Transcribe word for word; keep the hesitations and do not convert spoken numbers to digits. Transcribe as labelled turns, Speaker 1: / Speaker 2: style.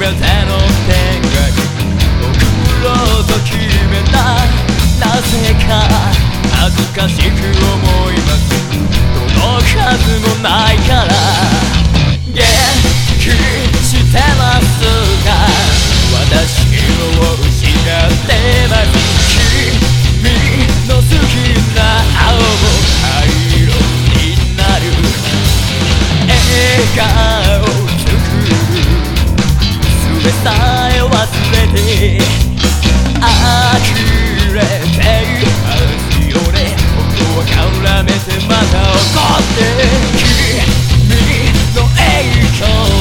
Speaker 1: の天国送ろうと決めた。なぜか恥ずかしく思います。届くはずもないから元気してますが私を失ってます。君の好きな青も灰色になる。笑顔作るそれさえ忘れて呆れていますよね。本当は絡めてまた怒って君の影響